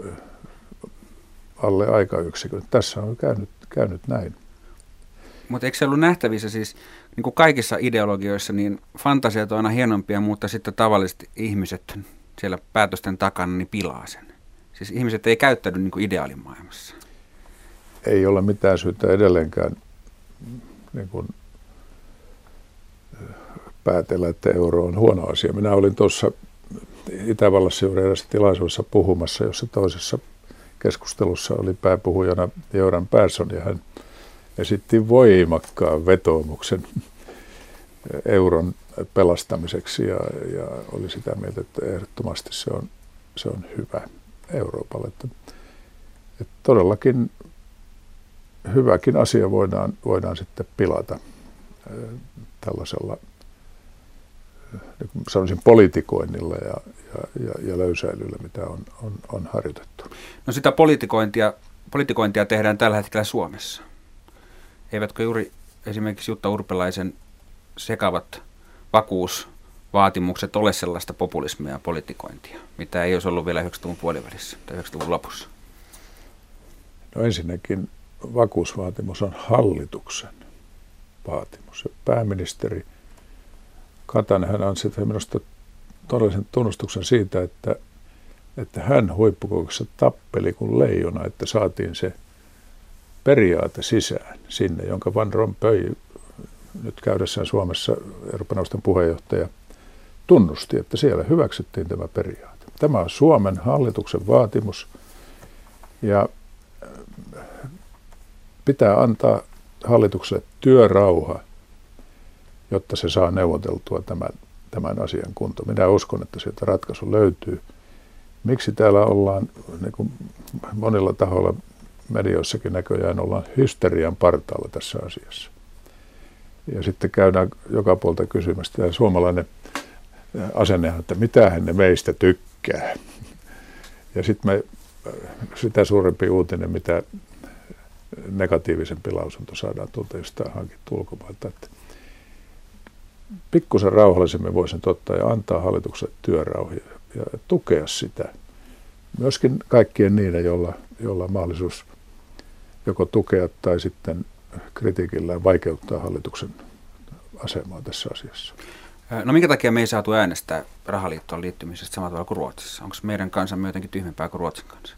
alle aikayksikön. Tässä on käynyt näin. Mutta eikö se ollut nähtävissä siis, niin kuin kaikissa ideologioissa, niin fantasiat on aina hienompia, mutta sitten tavalliset ihmiset siellä päätösten takana niin pilaa sen. Siis ihmiset ei käyttäydy niin kuin ideaalimaailmassa. Ei ole mitään syytä edelleenkään niin kuin päätellä, että euro on huono asia. Minä olin tuossa Itävallassa juuri erässä tilaisuudessa puhumassa, jossa toisessa keskustelussa oli pääpuhujana Göran Persson, ja hän esitti voimakkaan vetoomuksen euron pelastamiseksi ja oli sitä mieltä, että ehdottomasti se on hyvä Euroopalle. Että todellakin hyväkin asia voidaan sitten pilata tällaisella, sanoisin, politikoinnilla ja löysäilyllä, mitä on harjoitettu. No sitä politikointia tehdään tällä hetkellä Suomessa. Eivätkö juuri esimerkiksi Jutta Urpilaisen sekavat vakuusvaatimukset ole sellaista populismia ja politikointia, mitä ei olisi ollut vielä 90-luvun puolivälissä tai 90-luvun lopussa? No ensinnäkin vakuusvaatimus on hallituksen vaatimus. Ja pääministeri Katainen, hän ansaitsee minusta todellisen tunnustuksen siitä, että hän huippukokouksessa tappeli kuin leijona, että saatiin se periaate sisään sinne, jonka Van Rompuy nyt käydessään Suomessa Euroopan neuvoston puheenjohtaja tunnusti, että siellä hyväksyttiin tämä periaate. Tämä on Suomen hallituksen vaatimus ja pitää antaa hallitukselle työrauha, jotta se saa neuvoteltua tämän asian kuntoon. Minä uskon, että sieltä ratkaisu löytyy. Miksi täällä ollaan, niin kuin monilla tahoilla medioissakin näköjään, ollaan hysterian partaalla tässä asiassa. Ja sitten käydään joka puolta kysymästä, ja suomalainen asennehan, että mitähän ne meistä tykkää. Ja sitten sitä suurempi uutinen, mitä negatiivisempi lausunto saadaan tuolta jostain hankittu ulkomailta. Että pikkusen rauhallisemmin voisin ottaa ja antaa hallitukselle työrauhia ja tukea sitä. Myöskin kaikkien niiden, joilla on mahdollisuus joko tukea tai sitten kritiikillä vaikeuttaa hallituksen asemaa tässä asiassa. No minkä takia me ei saatu äänestää rahaliittoon liittymisestä samalla tavalla kuin Ruotsissa? Onko meidän kansamme jotenkin tyhmempää kuin Ruotsin kanssa?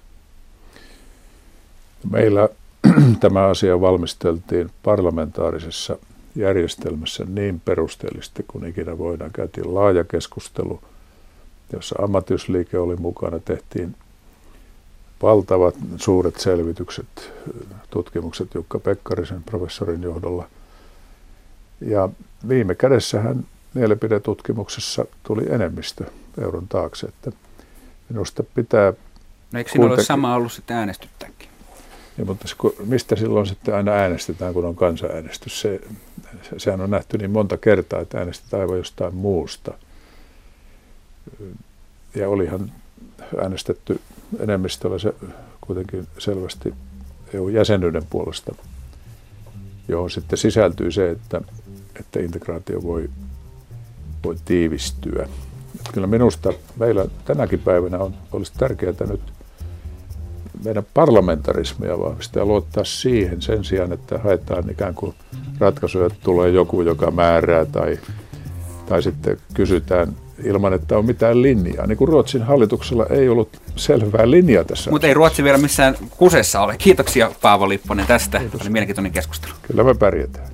Meillä tämä asia valmisteltiin parlamentaarisessa järjestelmässä niin perusteellisesti kuin ikinä voidaan. Käytiin laaja keskustelu, jossa ammattiyhdistysliike oli mukana, tehtiin valtavat suuret selvitykset, tutkimukset Jukka Pekkarisen professorin johdolla. Ja viime kädessähän mielipidetutkimuksessa tuli enemmistö euron taakse, että minusta pitää... No eikö siinä ole sama ollut sitten äänestyttäänkin? Ja, mutta mistä silloin sitten aina äänestetään, kun on kansanäänestys? Sehän on nähty niin monta kertaa, että äänestetään aivan jostain muusta. Ja olihan äänestetty enemmistöllä se kuitenkin selvästi EU-jäsenyyden puolesta, johon sitten sisältyy se, että integraatio voi tiivistyä. Että kyllä minusta meillä tänäkin päivänä olisi tärkeää nyt meidän parlamentarismia vahvistaa ja luottaa siihen sen sijaan, että haetaan ikään kuin ratkaisuja, että tulee joku, joka määrää tai sitten kysytään ilman, että on mitään linjaa. Niin kuin Ruotsin hallituksella ei ollut selvää linjaa tässä. Mutta ei Ruotsi vielä missään kusessa ole. Kiitoksia Paavo Lipponen tästä. Oli mielenkiintoinen keskustelu. Kyllä me pärjätään.